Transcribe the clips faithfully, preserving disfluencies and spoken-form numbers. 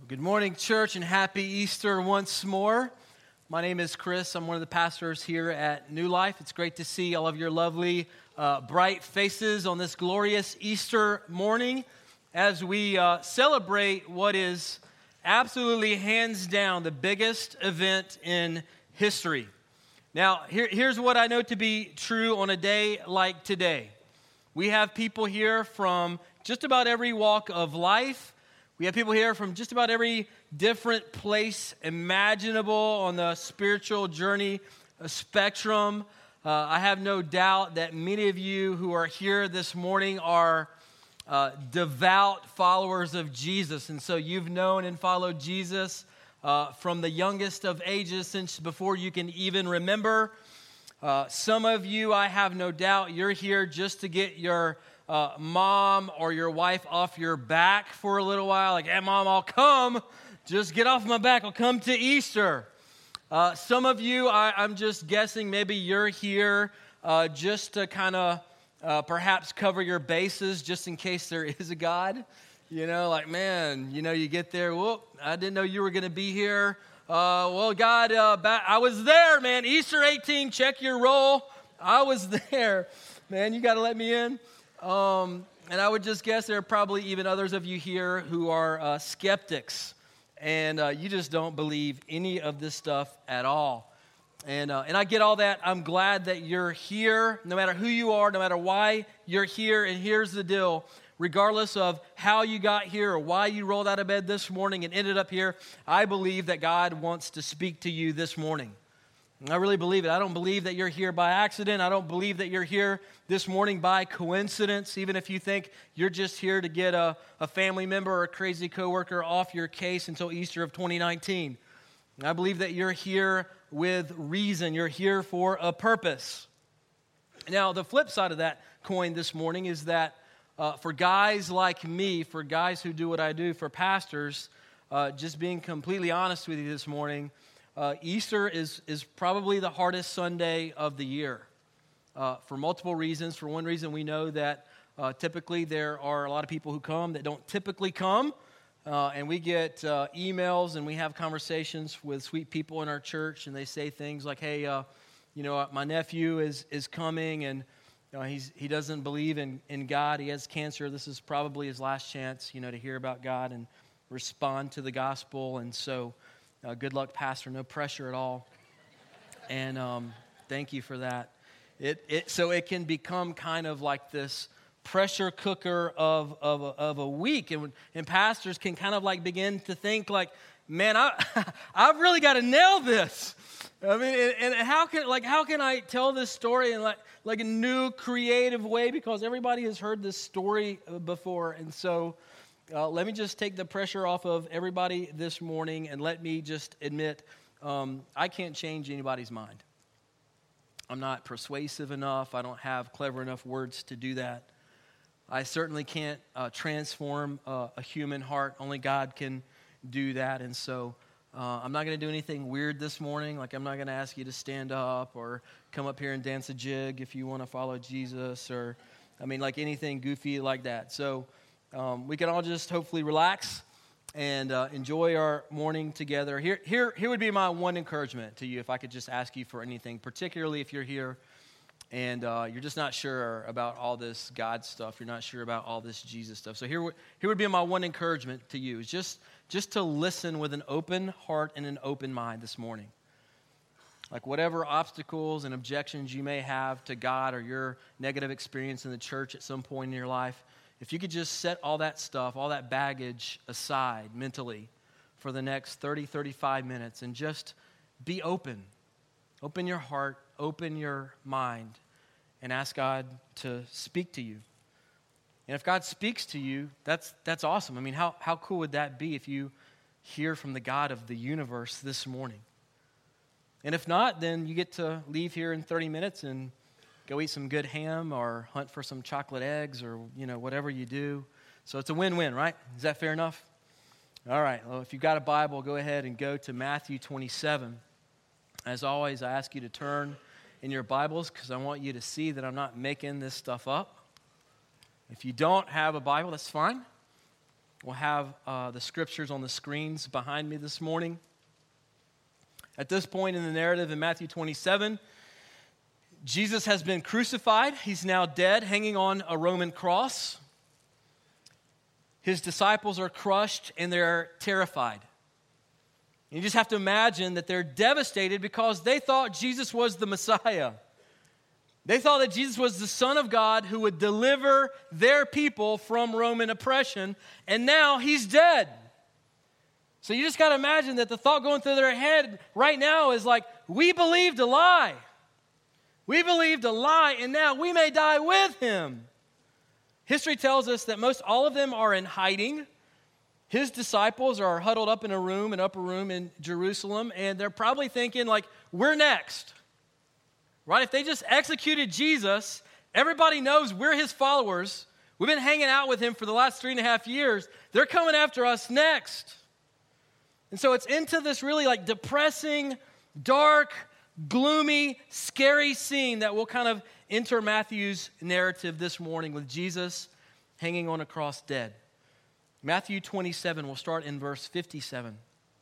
Good morning, church, and happy Easter once more. My name is Chris. I'm one of the pastors here at New Life. It's great to see all of your lovely, uh, bright faces on this glorious Easter morning as we uh, celebrate what is absolutely hands down the biggest event in history. Now, here, here's what I know to be true on a day like today. We have people here from just about every walk of life. We have people here from just about every different place imaginable on the spiritual journey spectrum. Uh, I have no doubt that many of you who are here this morning are uh, devout followers of Jesus. And so you've known and followed Jesus uh, from the youngest of ages since before you can even remember. Uh, some of you, I have no doubt, you're here just to get your Uh, mom or your wife off your back for a little while. Like, hey, mom, I'll come. Just get off my back. I'll come to Easter. Uh, some of you, I, I'm just guessing, maybe you're here uh, just to kind of uh, perhaps cover your bases just in case there is a God. You know, like, man, you know, you get there, whoop, I didn't know you were going to be here. Uh, well, God, uh, back, I was there, man. Easter eighteen, check your roll. I was there. Man, you got to let me in. Um, and I would just guess there are probably even others of you here who are uh, skeptics, and uh, you just don't believe any of this stuff at all. And uh, and I get all that. I'm glad that you're here, no matter who you are, no matter why you're here. And here's the deal. Regardless of how you got here or why you rolled out of bed this morning and ended up here, I believe that God wants to speak to you this morning. I really believe it. I don't believe that you're here by accident. I don't believe that you're here this morning by coincidence, even if you think you're just here to get a, a family member or a crazy coworker off your case until Easter of twenty nineteen. I believe that you're here with reason. You're here for a purpose. Now, the flip side of that coin this morning is that uh, for guys like me, for guys who do what I do, for pastors, uh, just being completely honest with you this morning, Uh, Easter is is probably the hardest Sunday of the year uh, for multiple reasons. For one reason, we know that uh, typically there are a lot of people who come that don't typically come, uh, and we get uh, emails and we have conversations with sweet people in our church, and they say things like, "Hey, uh, you know, my nephew is is coming, and you know, he's he doesn't believe in in God. He has cancer. This is probably his last chance, you know, to hear about God and respond to the gospel." And so. Uh, good luck, Pastor. No pressure at all. And um, thank you for that. It, it so it can become kind of like this pressure cooker of of a, of a week, and and pastors can kind of like begin to think like, man, I I've really got to nail this. I mean, and, and how can like how can I tell this story in like like a new creative way, because everybody has heard this story before, and so. Uh, let me just take the pressure off of everybody this morning, and let me just admit, um, I can't change anybody's mind. I'm not persuasive enough. I don't have clever enough words to do that. I certainly can't uh, transform uh, a human heart. Only God can do that, and so uh, I'm not going to do anything weird this morning. Like, I'm not going to ask you to stand up or come up here and dance a jig if you want to follow Jesus, or, I mean, like anything goofy like that. So, Um, we can all just hopefully relax and uh, enjoy our morning together. Here, here, here would be my one encouragement to you, if I could just ask you for anything, particularly if you're here and uh, you're just not sure about all this God stuff. You're not sure about all this Jesus stuff. So here, here would be my one encouragement to you, is just, just to listen with an open heart and an open mind this morning. Like, whatever obstacles and objections you may have to God or your negative experience in the church at some point in your life, if you could just set all that stuff, all that baggage aside mentally for the next thirty, thirty-five minutes and just be open. Open your heart, open your mind, and ask God to speak to you. And if God speaks to you, that's that's awesome. I mean, how, how cool would that be if you hear from the God of the universe this morning? And if not, then you get to leave here in thirty minutes and go eat some good ham or hunt for some chocolate eggs, or, you know, whatever you do. So it's a win-win, right? Is that fair enough? All right. Well, if you've got a Bible, go ahead and go to Matthew twenty-seven. As always, I ask you to turn in your Bibles, because I want you to see that I'm not making this stuff up. If you don't have a Bible, that's fine. We'll have uh, the scriptures on the screens behind me this morning. At this point in the narrative in Matthew twenty-seven, Jesus has been crucified. He's now dead, hanging on a Roman cross. His disciples are crushed and they're terrified. You just have to imagine that they're devastated because they thought Jesus was the Messiah. They thought that Jesus was the Son of God who would deliver their people from Roman oppression, and now he's dead. So you just got to imagine that the thought going through their head right now is like, we believed a lie. We believed a lie, and now we may die with him. History tells us that most all of them are in hiding. His disciples are huddled up in a room, an upper room in Jerusalem, and they're probably thinking like, we're next. Right? If they just executed Jesus, everybody knows we're his followers. We've been hanging out with him for the last three and a half years. They're coming after us next. And so it's into this really like depressing, dark, gloomy, scary scene that will kind of enter Matthew's narrative this morning with Jesus hanging on a cross dead. Matthew twenty-seven, we'll start in verse fifty-seven.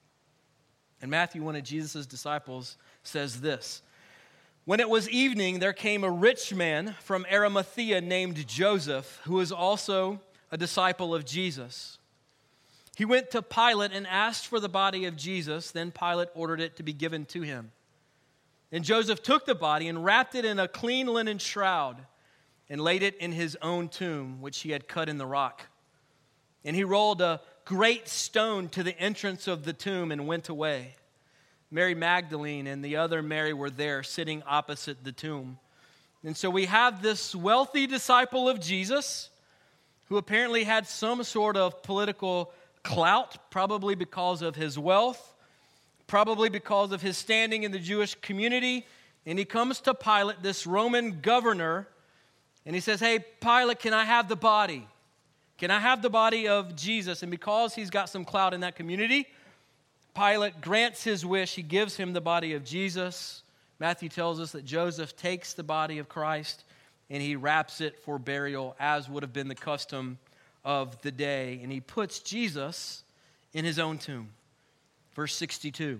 And Matthew, one of Jesus' disciples, says this: When it was evening, there came a rich man from Arimathea named Joseph, who was also a disciple of Jesus. He went to Pilate and asked for the body of Jesus. Then Pilate ordered it to be given to him. And Joseph took the body and wrapped it in a clean linen shroud and laid it in his own tomb, which he had cut in the rock. And he rolled a great stone to the entrance of the tomb and went away. Mary Magdalene and the other Mary were there sitting opposite the tomb. And so we have this wealthy disciple of Jesus who apparently had some sort of political clout, probably because of his wealth, probably because of his standing in the Jewish community. And he comes to Pilate, this Roman governor, and he says, hey, Pilate, can I have the body? Can I have the body of Jesus? And because he's got some clout in that community, Pilate grants his wish. He gives him the body of Jesus. Matthew tells us that Joseph takes the body of Christ and he wraps it for burial, as would have been the custom of the day. And he puts Jesus in his own tomb. Verse sixty-two.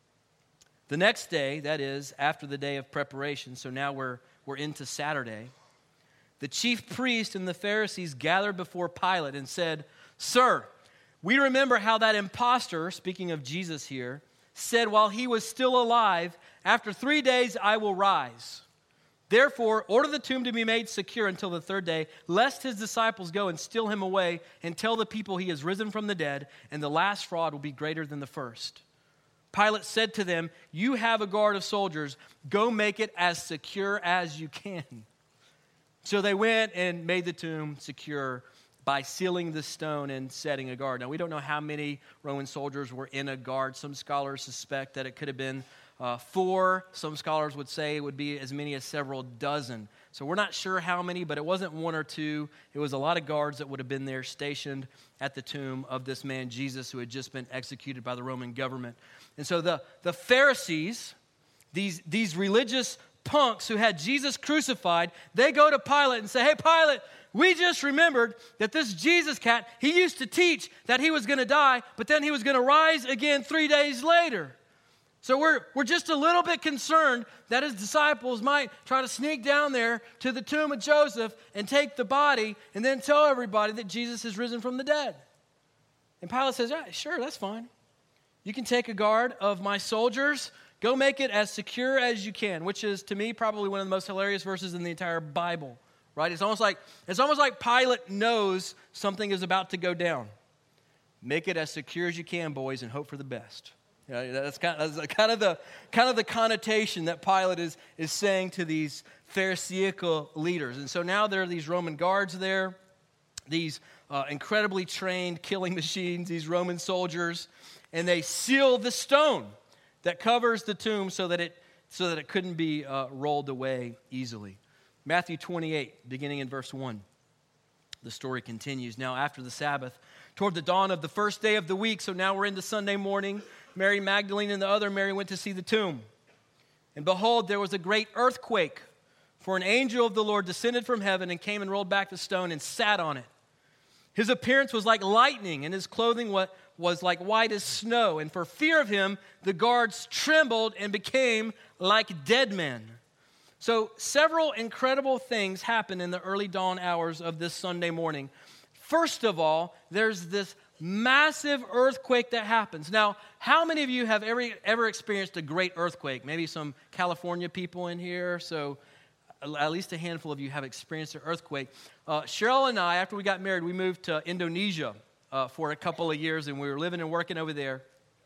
The next day, that is, after the day of preparation, so now we're, we're into Saturday, the chief priest and the Pharisees gathered before Pilate and said, Sir, we remember how that impostor, speaking of Jesus here, said while he was still alive, after three days I will rise. Therefore, order the tomb to be made secure until the third day, lest his disciples go and steal him away and tell the people he has risen from the dead, and the last fraud will be greater than the first. Pilate said to them, You have a guard of soldiers. Go make it as secure as you can. So they went and made the tomb secure by sealing the stone and setting a guard. Now, we don't know how many Roman soldiers were in a guard. Some scholars suspect that it could have been uh, four. Some scholars would say it would be as many as several dozen. So we're not sure how many, but it wasn't one or two. It was a lot of guards that would have been there stationed at the tomb of this man Jesus who had just been executed by the Roman government. And so the, the Pharisees, these, these religious punks who had Jesus crucified, they go to Pilate and say, Hey, Pilate, we just remembered that this Jesus cat, he used to teach that he was going to die, but then he was going to rise again three days later. So we're, we're just a little bit concerned that his disciples might try to sneak down there to the tomb of Joseph and take the body and then tell everybody that Jesus has risen from the dead. And Pilate says, yeah, sure, that's fine. You can take a guard of my soldiers. Go make it as secure as you can, which is, to me, probably one of the most hilarious verses in the entire Bible, right? It's almost like it's almost like Pilate knows something is about to go down. Make it as secure as you can, boys, and hope for the best. You know, that's kind of, that's kind of the kind of the connotation that Pilate is is saying to these Pharisaical leaders. And so now there are these Roman guards there, these uh, incredibly trained killing machines, these Roman soldiers, and they seal the stone that covers the tomb so that it so that it couldn't be uh, rolled away easily. Matthew twenty-eight, beginning in verse one. The story continues. Now after the Sabbath, toward the dawn of the first day of the week, so now we're into Sunday morning, Mary Magdalene and the other Mary went to see the tomb. And behold, there was a great earthquake, for an angel of the Lord descended from heaven and came and rolled back the stone and sat on it. His appearance was like lightning, and his clothing was like white as snow. And for fear of him, the guards trembled and became like dead men. So several incredible things happened in the early dawn hours of this Sunday morning. First of all, there's this massive earthquake that happens. Now, how many of you have ever, ever experienced a great earthquake? Maybe some California people in here, so at least a handful of you have experienced an earthquake. Uh, Cheryl and I, after we got married, we moved to Indonesia uh, for a couple of years, and we were living and working over there.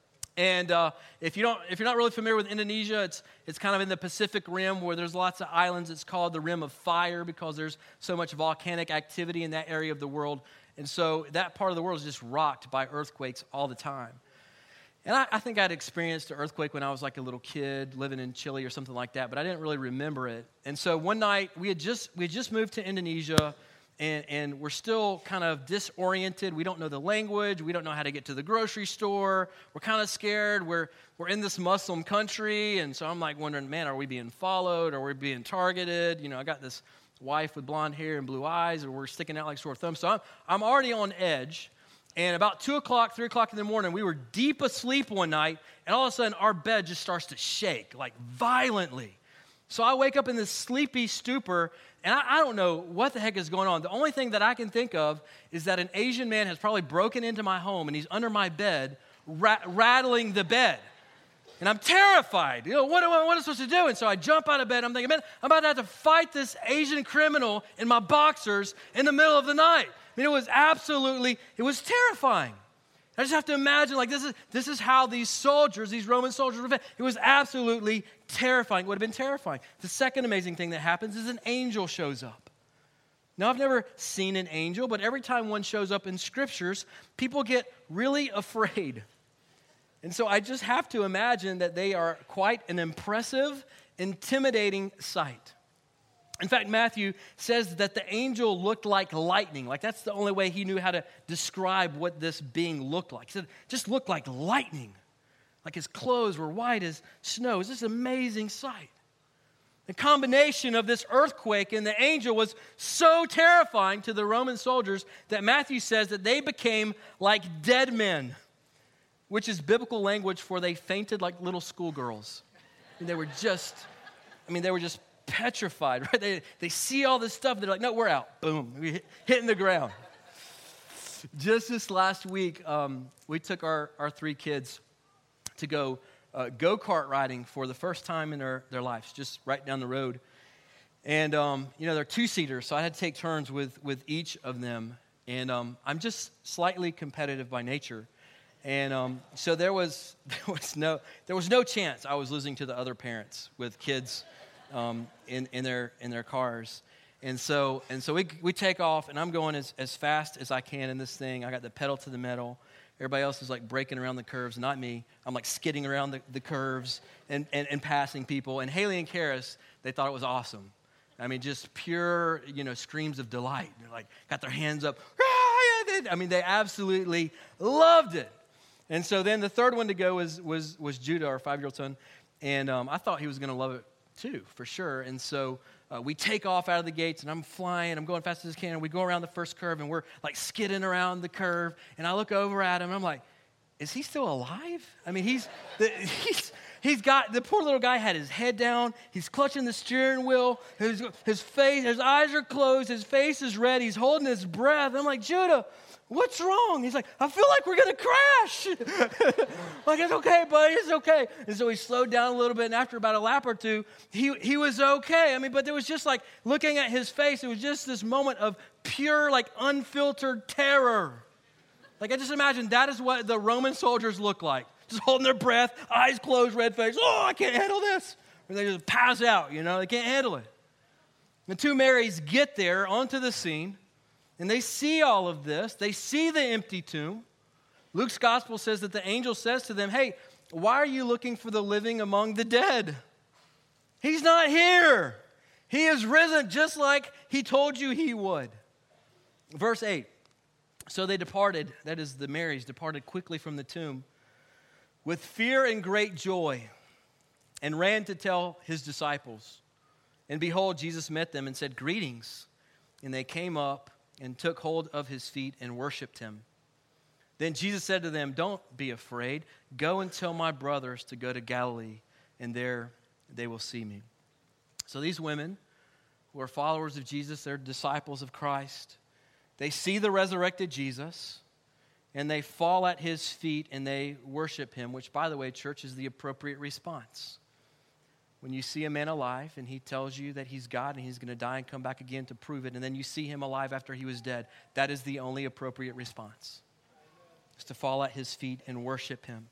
And uh, if you don't, if you're not really familiar with Indonesia, it's it's kind of in the Pacific Rim where there's lots of islands. It's called the Rim of Fire because there's so much volcanic activity in that area of the world. And so that part of the world is just rocked by earthquakes all the time. And I, I think I'd experienced an earthquake when I was like a little kid living in Chile or something like that, but I didn't really remember it. And so one night we had just we had just moved to Indonesia, and, and we're still kind of disoriented. We don't know the language. We don't know how to get to the grocery store. We're kind of scared. We're we're in this Muslim country, and so I'm like wondering, man, are we being followed? Are we being targeted? You know, I got this wife with blonde hair and blue eyes, or we're sticking out like sore thumbs. So I'm I'm already on edge. And about two o'clock, three o'clock in the morning, we were deep asleep one night, and all of a sudden our bed just starts to shake, like violently. So I wake up in this sleepy stupor, and I, I don't know what the heck is going on. The only thing that I can think of is that an Asian man has probably broken into my home, and he's under my bed, ra- rattling the bed. And I'm terrified. You know, what am I, what am I supposed to do? And so I jump out of bed. I'm thinking, man, I'm about to have to fight this Asian criminal in my boxers in the middle of the night. I mean, it was absolutely, it was terrifying. I just have to imagine, like, this is this is how these soldiers, these Roman soldiers were. It was absolutely terrifying. It would have been terrifying. The second amazing thing that happens is an angel shows up. Now, I've never seen an angel, but every time one shows up in scriptures, people get really afraid. And so I just have to imagine that they are quite an impressive, intimidating sight. In fact, Matthew says that the angel looked like lightning. Like, that's the only way he knew how to describe what this being looked like. He said, just looked like lightning. Like his clothes were white as snow. It was this amazing sight. The combination of this earthquake and the angel was so terrifying to the Roman soldiers that Matthew says that they became like dead men, which is biblical language for they fainted like little schoolgirls. And they were just, I mean, they were just petrified, right? They, they see all this stuff. They're like, no, we're out. Boom. We hitting the ground. Just this last week, um, we took our, our three kids to go uh, go-kart riding for the first time in their, their lives, just right down the road. And, um, you know, they're two-seaters, so I had to take turns with, with each of them. And um, I'm just slightly competitive by nature. And um, so there was there was no there was no chance I was losing to the other parents with kids Um, in, in their in their cars. And so and so we we take off, and I'm going as, as fast as I can in this thing. I got the pedal to the metal. Everybody else is like breaking around the curves, not me. I'm like skidding around the, the curves and, and, and passing people. And Haley and Karis, they thought it was awesome. I mean, just pure, you know, screams of delight. They're like, got their hands up. I mean, they absolutely loved it. And so then the third one to go was was was Judah, our five-year-old son. And um, I thought he was going to love it too, for sure. And so uh, we take off out of the gates, and I'm flying. I'm going fast as I can. And we go around the first curve, and we're like skidding around the curve. And I look over at him, and I'm like, is he still alive? I mean, he's the, he's he's got the poor little guy had his head down. He's clutching the steering wheel. His his face, his eyes are closed. His face is red. He's holding his breath. I'm like, Judah, what's wrong? He's like, I feel like we're going to crash. Like, it's okay, buddy, it's okay. And so he slowed down a little bit, and after about a lap or two, he, he was okay. I mean, but there was just like, looking at his face, it was just this moment of pure, like, unfiltered terror. Like, I just imagine that is what the Roman soldiers look like. Just holding their breath, eyes closed, red face. Oh, I can't handle this. Or they just pass out, you know, they can't handle it. The two Marys get there onto the scene, and they see all of this. They see the empty tomb. Luke's gospel says that the angel says to them, hey, why are you looking for the living among the dead? He's not here. He is risen just like he told you he would. Verse eight. So they departed, that is the Marys, departed quickly from the tomb with fear and great joy, and ran to tell his disciples. And behold, Jesus met them and said, greetings. And they came up and took hold of his feet and worshiped him. Then Jesus said to them, "Don't be afraid. Go and tell my brothers to go to Galilee, and there they will see me." So these women who are followers of Jesus, they're disciples of Christ. They see the resurrected Jesus, and they fall at his feet and they worship him, which, by the way, church, is the appropriate response. When you see a man alive and he tells you that he's God and he's going to die and come back again to prove it, and then you see him alive after he was dead, that is the only appropriate response. It's to fall at his feet and worship him.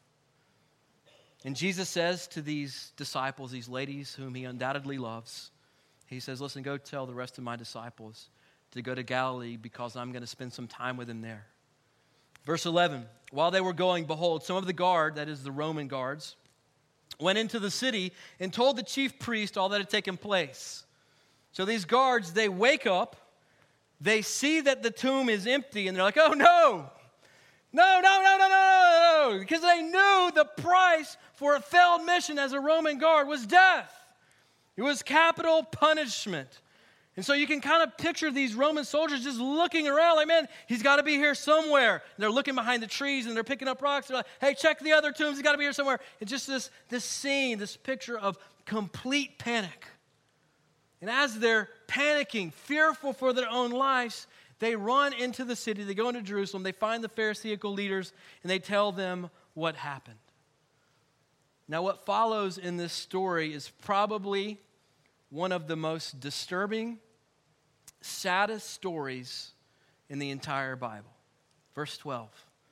And Jesus says to these disciples, these ladies whom he undoubtedly loves, he says, "Listen, go tell the rest of my disciples to go to Galilee because I'm going to spend some time with them there." Verse eleven, while they were going, behold, some of the guard, that is the Roman guards, went into the city and told the chief priest all that had taken place. So these guards, they wake up, they see that the tomb is empty, and they're like, "Oh no, no, no, no, no, no, no," because they knew the price for a failed mission as a Roman guard was death. It was capital punishment. And so you can kind of picture these Roman soldiers just looking around like, man, he's got to be here somewhere. And they're looking behind the trees and they're picking up rocks. They're like, hey, check the other tombs. He's got to be here somewhere. It's just this, this scene, this picture of complete panic. And as they're panicking, fearful for their own lives, they run into the city. They go into Jerusalem. They find the Pharisaical leaders and they tell them what happened. Now, what follows in this story is probably one of the most disturbing, saddest stories in the entire Bible. Verse twelve.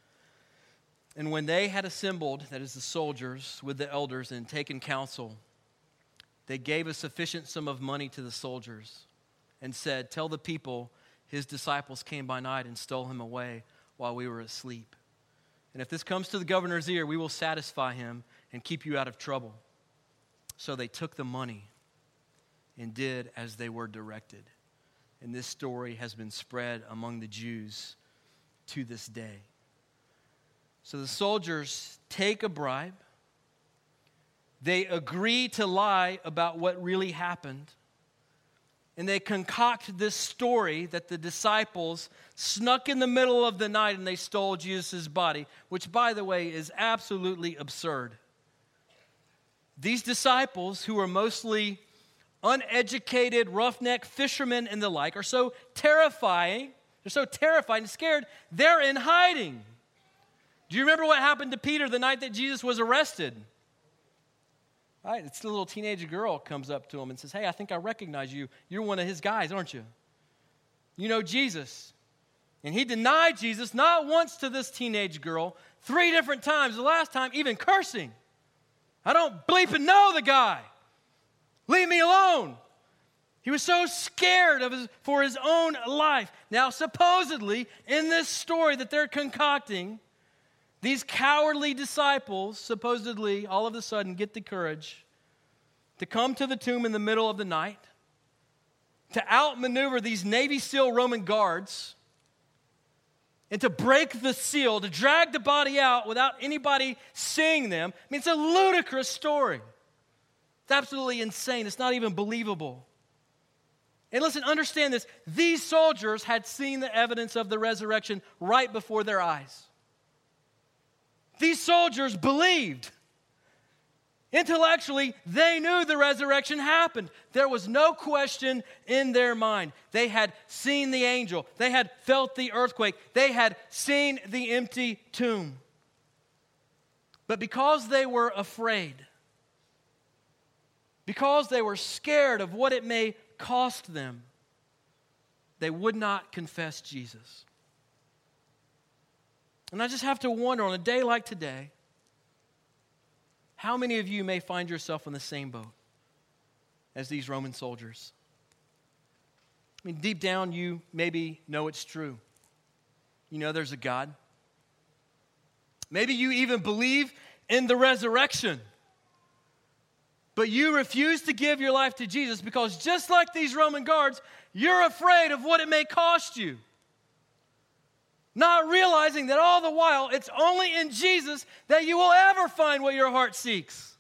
And when they had assembled, that is the soldiers, with the elders and taken counsel, they gave a sufficient sum of money to the soldiers and said, "Tell the people his disciples came by night and stole him away while we were asleep. And if this comes to the governor's ear, we will satisfy him and keep you out of trouble." So they took the money and did as they were directed. And this story has been spread among the Jews to this day. So the soldiers take a bribe. They agree to lie about what really happened. And they concoct this story that the disciples snuck in the middle of the night and they stole Jesus' body, which, by the way, is absolutely absurd. These disciples, who are mostly uneducated, roughneck fishermen and the like, are so terrifying, they're so terrified and scared, they're in hiding. Do you remember what happened to Peter the night that Jesus was arrested? Right, it's the little teenage girl comes up to him and says, "Hey, I think I recognize you. You're one of his guys, aren't you? You know Jesus." And he denied Jesus not once to this teenage girl, three different times, the last time even cursing. "I don't bleep and know the guy. Leave me alone." He was so scared of his, for his own life. Now, supposedly, in this story that they're concocting, these cowardly disciples, supposedly, all of a sudden get the courage to come to the tomb in the middle of the night, to outmaneuver these Navy SEAL Roman guards, and to break the seal, to drag the body out without anybody seeing them. I mean, it's a ludicrous story. It's absolutely insane. It's not even believable. And listen, understand this. These soldiers had seen the evidence of the resurrection right before their eyes. These soldiers believed. Intellectually, they knew the resurrection happened. There was no question in their mind. They had seen the angel. They had felt the earthquake. They had seen the empty tomb. But because they were afraid, because they were scared of what it may cost them, they would not confess Jesus. And I just have to wonder, on a day like today, how many of you may find yourself in the same boat as these Roman soldiers? I mean, deep down, you maybe know it's true. You know there's a God. Maybe you even believe in the resurrection. But you refuse to give your life to Jesus because, just like these Roman guards, you're afraid of what it may cost you. Not realizing that all the while, it's only in Jesus that you will ever find what your heart seeks.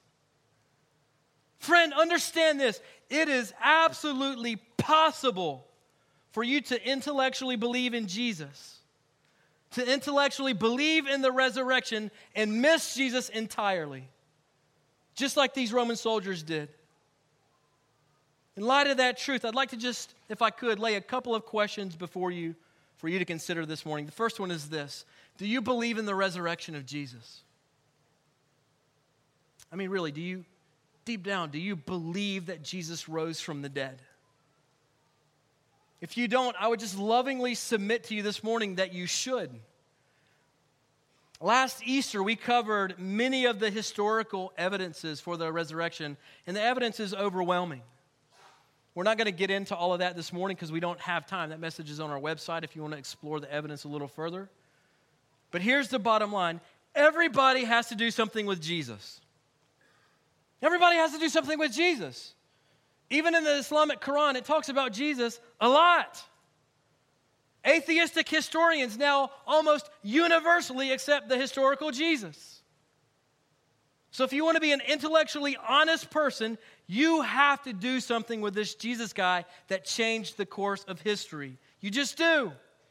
Friend, understand this. It is absolutely possible for you to intellectually believe in Jesus, to intellectually believe in the resurrection and miss Jesus entirely, just like these Roman soldiers did. In light of that truth, I'd like to just, if I could, lay a couple of questions before you for you to consider this morning. The first one is this: do you believe in the resurrection of Jesus? I mean, really, do you, deep down, do you believe that Jesus rose from the dead? If you don't, I would just lovingly submit to you this morning that you should. Last Easter, we covered many of the historical evidences for the resurrection, and the evidence is overwhelming. We're not going to get into all of that this morning because we don't have time. That message is on our website if you want to explore the evidence a little further. But here's the bottom line. Everybody has to do something with Jesus. Everybody has to do something with Jesus. Even in the Islamic Quran, it talks about Jesus a lot. Atheistic historians now almost universally accept the historical Jesus. So if you want to be an intellectually honest person, you have to do something with this Jesus guy that changed the course of history. You just do.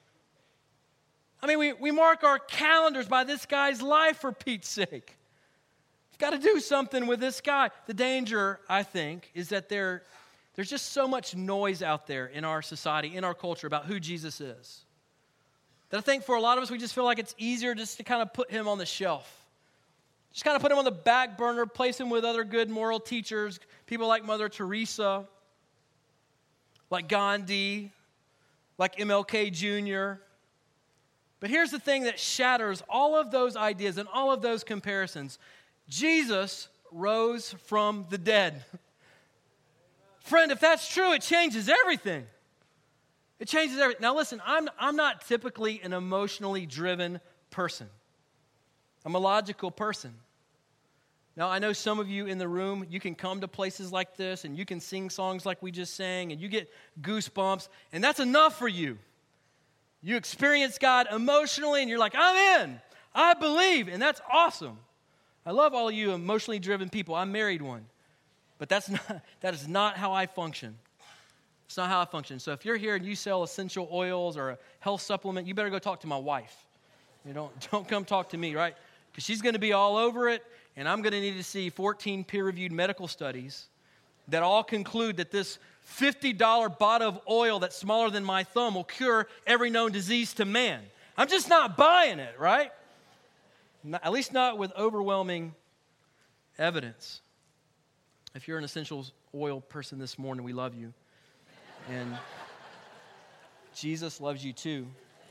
I mean, we, we mark our calendars by this guy's life, for Pete's sake. You've got to do something with this guy. The danger, I think, is that there, there's just so much noise out there in our society, in our culture, about who Jesus is, that I think for a lot of us, we just feel like it's easier just to kind of put him on the shelf. Just kind of put him on the back burner, place him with other good moral teachers, people like Mother Teresa, like Gandhi, like M L K Junior But here's the thing that shatters all of those ideas and all of those comparisons. Jesus rose from the dead. Friend, if that's true, it changes everything. It changes everything. Now listen, I'm, I'm not typically an emotionally driven person. I'm a logical person. Now, I know some of you in the room, you can come to places like this and you can sing songs like we just sang and you get goosebumps, and that's enough for you. You experience God emotionally and you're like, I'm in. I believe, and that's awesome. I love all of you emotionally driven people. I married one. But that's not, that is not how I function. It's not how I function. So if you're here and you sell essential oils or a health supplement, you better go talk to my wife. You don't, don't come talk to me, right? Because she's going to be all over it, and I'm going to need to see fourteen peer-reviewed medical studies that all conclude that this fifty dollars bottle of oil that's smaller than my thumb will cure every known disease to man. I'm just not buying it, right? Not, at least not with overwhelming evidence. If you're an essential oil person this morning, we love you. And Jesus loves you too.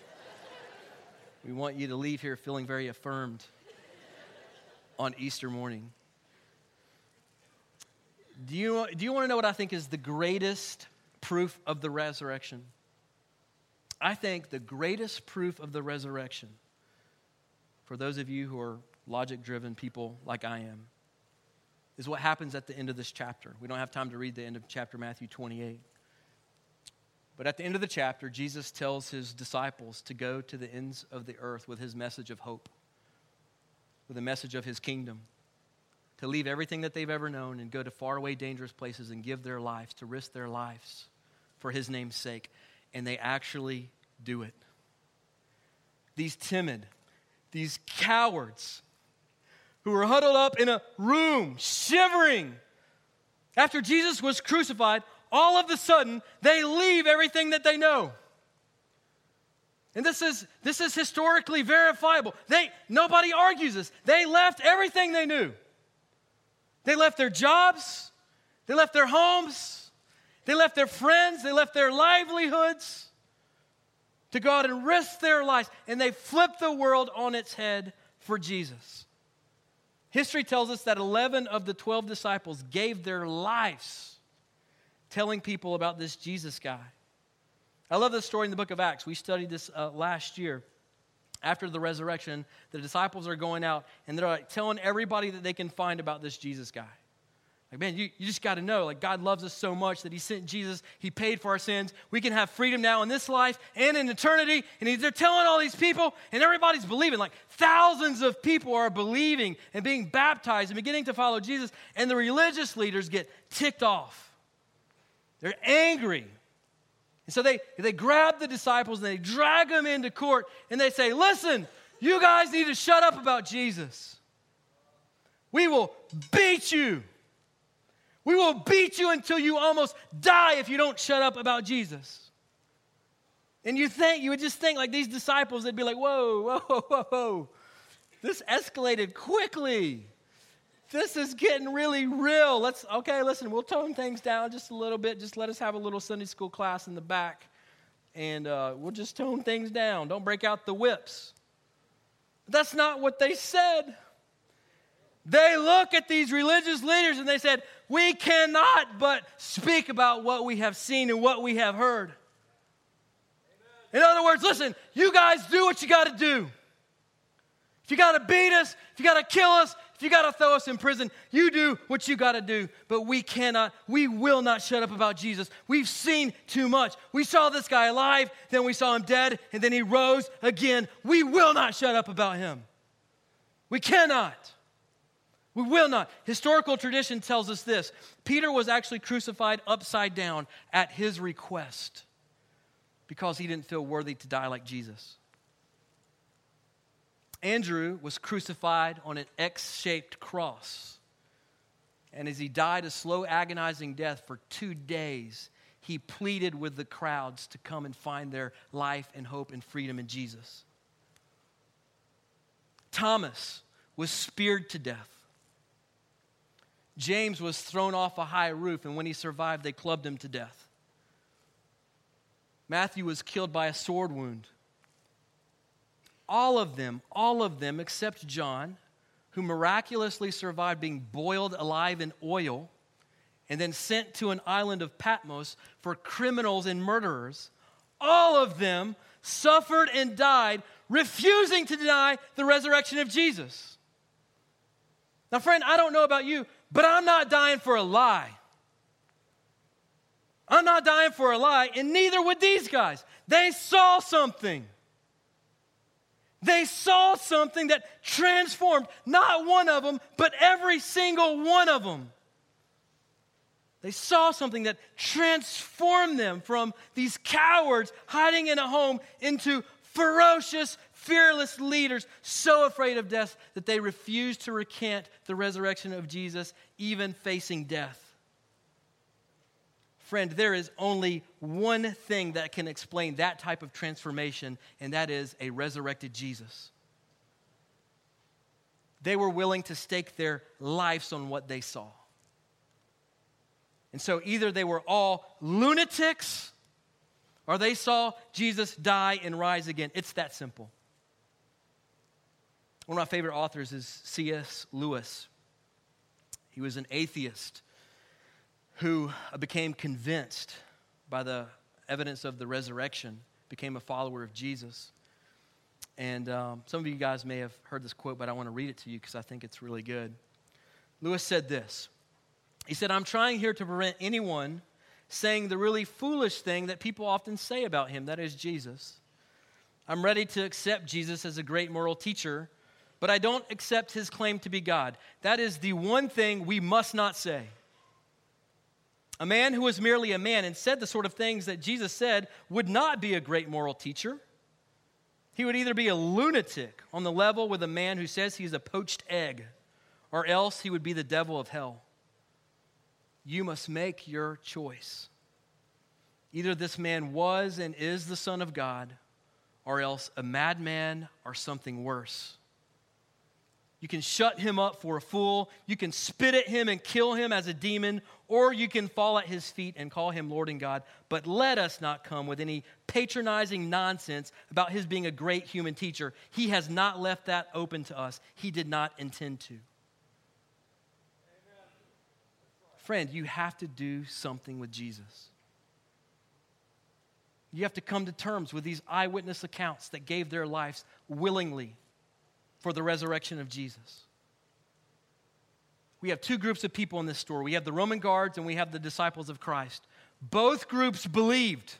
We want you to leave here feeling very affirmed on Easter morning. Do you, do you want to know what I think is the greatest proof of the resurrection? I think the greatest proof of the resurrection, for those of you who are logic-driven people like I am, is what happens at the end of this chapter. We don't have time to read the end of chapter Matthew twenty-eight. But at the end of the chapter, Jesus tells his disciples to go to the ends of the earth with his message of hope, with a message of his kingdom, to leave everything that they've ever known and go to faraway, dangerous places and give their lives, to risk their lives for his name's sake. And they actually do it. These timid, these cowards who were huddled up in a room, shivering, after Jesus was crucified, all of a sudden, they leave everything that they know. And this is, this is historically verifiable. They, nobody argues this. They left everything they knew. They left their jobs. They left their homes. They left their friends. They left their livelihoods to go out and risk their lives. And they flipped the world on its head for Jesus. History tells us that eleven of the twelve disciples gave their lives telling people about this Jesus guy. I love this story in the book of Acts. We studied this uh, last year. After the resurrection, the disciples are going out and they're like telling everybody that they can find about this Jesus guy. Like, man, you, you just got to know, like, God loves us so much that he sent Jesus. He paid for our sins. We can have freedom now in this life and in eternity. And he, they're telling all these people, and everybody's believing. Like, thousands of people are believing and being baptized and beginning to follow Jesus. And the religious leaders get ticked off. They're angry. And so they, they grab the disciples and they drag them into court and they say, listen, you guys need to shut up about Jesus. We will beat you. We will beat you until you almost die if you don't shut up about Jesus. And you think, you would just think like these disciples, they'd be like, whoa, whoa, whoa, whoa, whoa. This escalated quickly. This is getting really real. Let's, okay, listen, we'll tone things down just a little bit. Just let us have a little Sunday school class in the back. And uh, we'll just tone things down. Don't break out the whips. But that's not what they said. They look at these religious leaders and they said, we cannot but speak about what we have seen and what we have heard. Amen. In other words, listen, you guys do what you got to do. If you got to beat us, if you got to kill us, if you got to throw us in prison, you do what you got to do. But we cannot, we will not shut up about Jesus. We've seen too much. We saw this guy alive, then we saw him dead, and then he rose again. We will not shut up about him. We cannot. We will not. Historical tradition tells us this. Peter was actually crucified upside down at his request because he didn't feel worthy to die like Jesus. Andrew was crucified on an X-shaped cross. And as he died a slow, agonizing death for two days, he pleaded with the crowds to come and find their life and hope and freedom in Jesus. Thomas was speared to death. James was thrown off a high roof, and when he survived, they clubbed him to death. Matthew was killed by a sword wound. All of them, all of them except John, who miraculously survived being boiled alive in oil and then sent to an island of Patmos for criminals and murderers, all of them suffered and died, refusing to deny the resurrection of Jesus. Now, friend, I don't know about you, but I'm not dying for a lie. I'm not dying for a lie, and neither would these guys. They saw something. They saw something that transformed not one of them, but every single one of them. They saw something that transformed them from these cowards hiding in a home into ferocious, fearless leaders, so afraid of death that they refused to recant the resurrection of Jesus, even facing death. Friend, there is only one thing that can explain that type of transformation, and that is a resurrected Jesus. They were willing to stake their lives on what they saw. And so either they were all lunatics or they saw Jesus die and rise again. It's that simple. One of my favorite authors is C S Lewis. He was an atheist who became convinced by the evidence of the resurrection, became a follower of Jesus. And um, some of you guys may have heard this quote, but I want to read it to you because I think it's really good. Lewis said this. He said, I'm trying here to prevent anyone saying the really foolish thing that people often say about him, that is Jesus. I'm ready to accept Jesus as a great moral teacher, but I don't accept his claim to be God. That is the one thing we must not say. A man who was merely a man and said the sort of things that Jesus said would not be a great moral teacher. He would either be a lunatic on the level with a man who says he's a poached egg, or else he would be the devil of hell. You must make your choice. Either this man was and is the Son of God, or else a madman or something worse. You can shut him up for a fool. You can spit at him and kill him as a demon, or you can fall at his feet and call him Lord and God. But let us not come with any patronizing nonsense about his being a great human teacher. He has not left that open to us. He did not intend to. Amen. Friend, you have to do something with Jesus. You have to come to terms with these eyewitness accounts that gave their lives willingly for the resurrection of Jesus. We have two groups of people in this story. We have the Roman guards and we have the disciples of Christ. Both groups believed.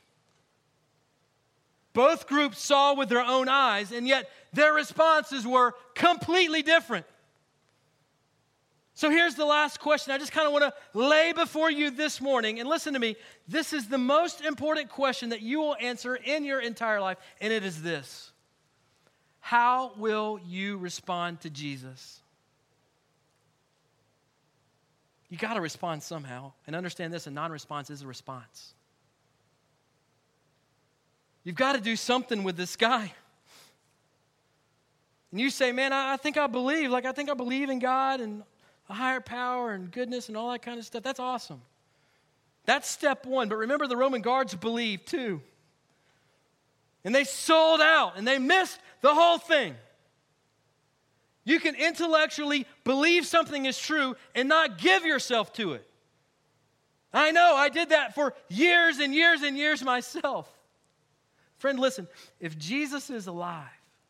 Both groups saw with their own eyes, and yet their responses were completely different. So here's the last question I just kind of want to lay before you this morning. And listen to me, this is the most important question that you will answer in your entire life, and it is this. How will you respond to Jesus? You got to respond somehow. And understand this, a non-response is a response. You've got to do something with this guy. And you say, man, I, I think I believe. Like, I think I believe in God and a higher power and goodness and all that kind of stuff. That's awesome. That's step one. But remember, the Roman guards believed too. And they sold out and they missed the whole thing. You can intellectually believe something is true and not give yourself to it. I know, I did that for years and years and years myself. Friend, listen, if Jesus is alive,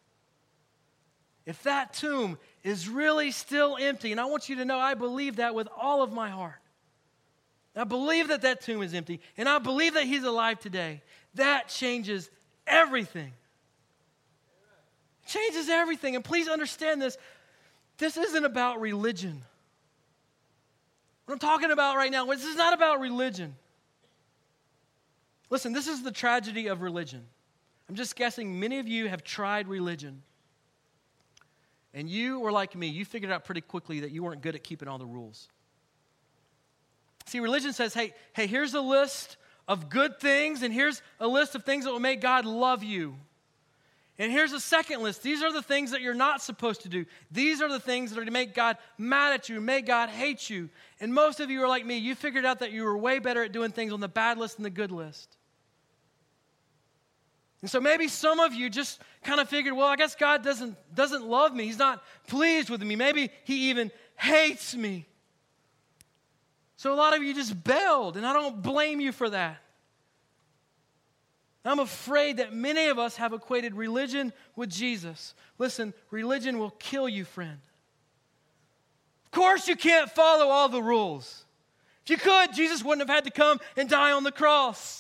if that tomb is really still empty, and I want you to know I believe that with all of my heart. I believe that that tomb is empty, and I believe that he's alive today. That changes everything. It changes everything. And please understand this. This isn't about religion. What I'm talking about right now, this is not about religion. Listen, this is the tragedy of religion. I'm just guessing many of you have tried religion. And you were like me. You figured out pretty quickly that you weren't good at keeping all the rules. See, religion says, hey, hey, here's a list of good things, and here's a list of things that will make God love you. And here's a second list. These are the things that you're not supposed to do. These are the things that are to make God mad at you, make God hate you. And most of you are like me. You figured out that you were way better at doing things on the bad list than the good list. And so maybe some of you just kind of figured, well, I guess God doesn't, doesn't love me. He's not pleased with me. Maybe he even hates me. So a lot of you just bailed, and I don't blame you for that. I'm afraid that many of us have equated religion with Jesus. Listen, religion will kill you, friend. Of course you can't follow all the rules. If you could, Jesus wouldn't have had to come and die on the cross.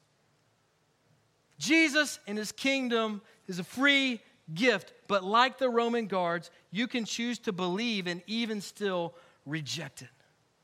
Jesus and his kingdom is a free gift, but like the Roman guards, you can choose to believe and even still reject it.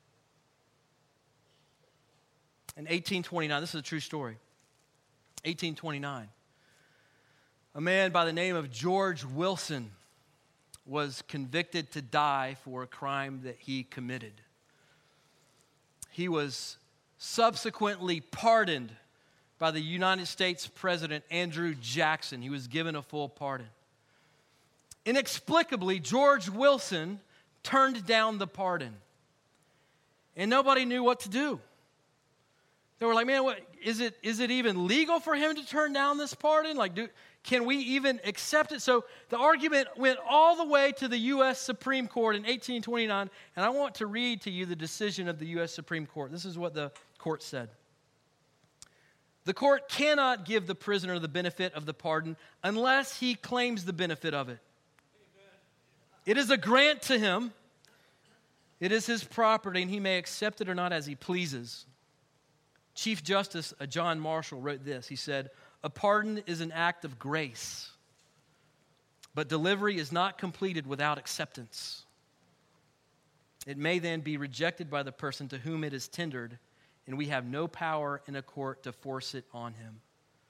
In eighteen twenty-nine, this is a true story. eighteen twenty-nine, a man by the name of George Wilson was convicted to die for a crime that he committed. He was subsequently pardoned by the United States President Andrew Jackson. He was given a full pardon. Inexplicably, George Wilson turned down the pardon. And nobody knew what to do. They were like, man, what, is it is it even legal for him to turn down this pardon? Like, do, can we even accept it? So the argument went all the way to the U S Supreme Court in eighteen twenty-nine, and I want to read to you the decision of the U S Supreme Court. This is what the court said. The court cannot give the prisoner the benefit of the pardon unless he claims the benefit of it. It is a grant to him. It is his property, and he may accept it or not as he pleases. Chief Justice John Marshall wrote this. He said, a pardon is an act of grace, but delivery is not completed without acceptance. It may then be rejected by the person to whom it is tendered, and we have no power in a court to force it on him.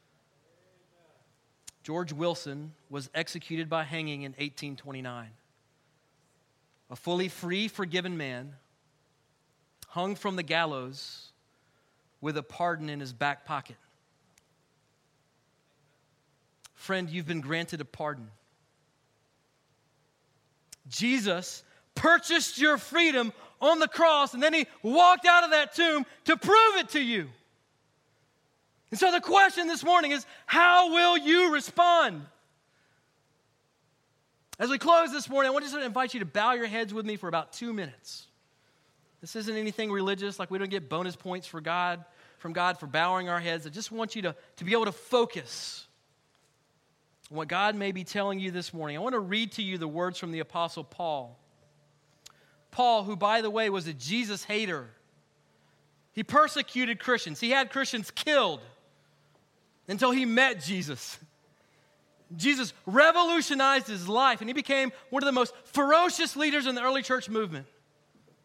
George Wilson was executed by hanging in eighteen twenty-nine. A fully free, forgiven man hung from the gallows with a pardon in his back pocket. Friend, you've been granted a pardon. Jesus purchased your freedom on the cross, and then he walked out of that tomb to prove it to you. And so the question this morning is, how will you respond? As we close this morning, I want to invite you to bow your heads with me for about two minutes. This isn't anything religious, like we don't get bonus points for God, from God for bowing our heads. I just want you to, to be able to focus on what God may be telling you this morning. I want to read to you the words from the Apostle Paul. Paul, who, by the way, was a Jesus hater. He persecuted Christians. He had Christians killed until he met Jesus. Jesus revolutionized his life, and he became one of the most ferocious leaders in the early church movement.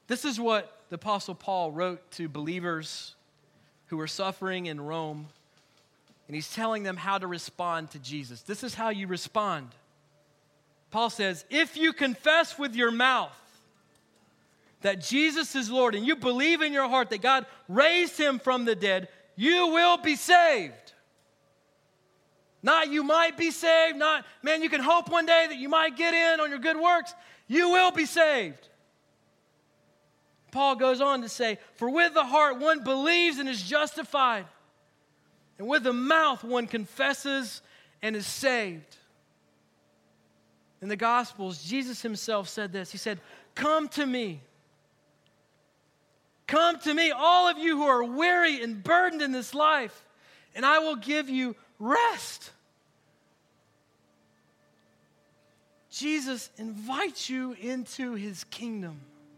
This is what the Apostle Paul wrote to believers who were suffering in Rome. And he's telling them how to respond to Jesus. This is how you respond. Paul says, if you confess with your mouth that Jesus is Lord and you believe in your heart that God raised him from the dead, you will be saved. Not you might be saved, not, man, you can hope one day that you might get in on your good works. You will be saved. Paul goes on to say, for with the heart one believes and is justified, and with the mouth one confesses and is saved. In the Gospels, Jesus himself said this. He said, come to me. Come to me, all of you who are weary and burdened in this life, and I will give you rest. Jesus invites you into his kingdom.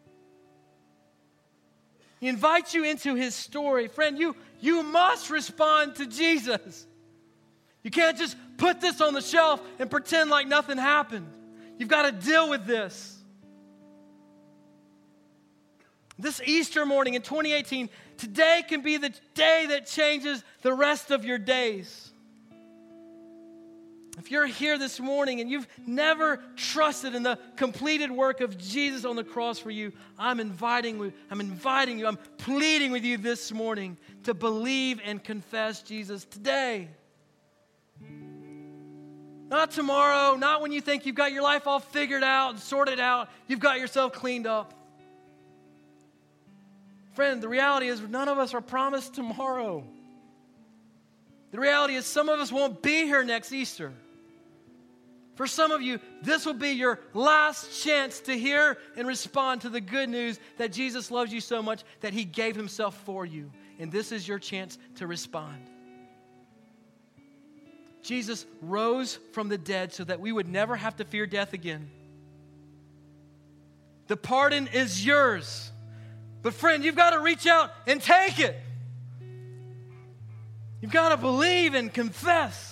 He invites you into his story. Friend, you, you must respond to Jesus. You can't just put this on the shelf and pretend like nothing happened. You've got to deal with this. This Easter morning in twenty eighteen, today can be the day that changes the rest of your days. If you're here this morning and you've never trusted in the completed work of Jesus on the cross for you, I'm inviting you, I'm inviting you, I'm pleading with you this morning to believe and confess Jesus today. Not tomorrow, not when you think you've got your life all figured out and sorted out, you've got yourself cleaned up. Friend, the reality is none of us are promised tomorrow. The reality is some of us won't be here next Easter. For some of you, this will be your last chance to hear and respond to the good news that Jesus loves you so much that he gave himself for you. And this is your chance to respond. Jesus rose from the dead so that we would never have to fear death again. The pardon is yours. But friend, you've got to reach out and take it. You've got to believe and confess.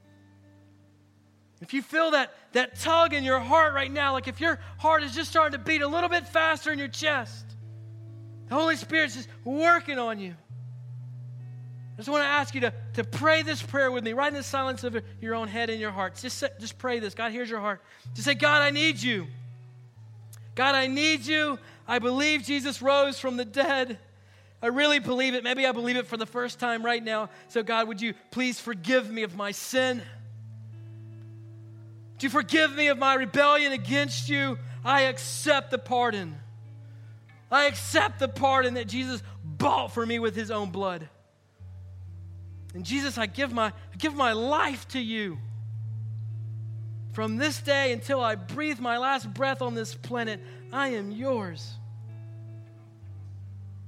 If you feel that, that tug in your heart right now, like if your heart is just starting to beat a little bit faster in your chest, the Holy Spirit's just working on you. I just want to ask you to, to pray this prayer with me, right in the silence of your own head and your heart. Just, just pray this. God hears your heart. Just say, God, I need you. God, I need you. I believe Jesus rose from the dead. I really believe it. Maybe I believe it for the first time right now. So God, would you please forgive me of my sin? Would you forgive me of my rebellion against you? I accept the pardon. I accept the pardon that Jesus bought for me with his own blood. And Jesus, I give my, I give my life to you. From this day until I breathe my last breath on this planet, I am yours.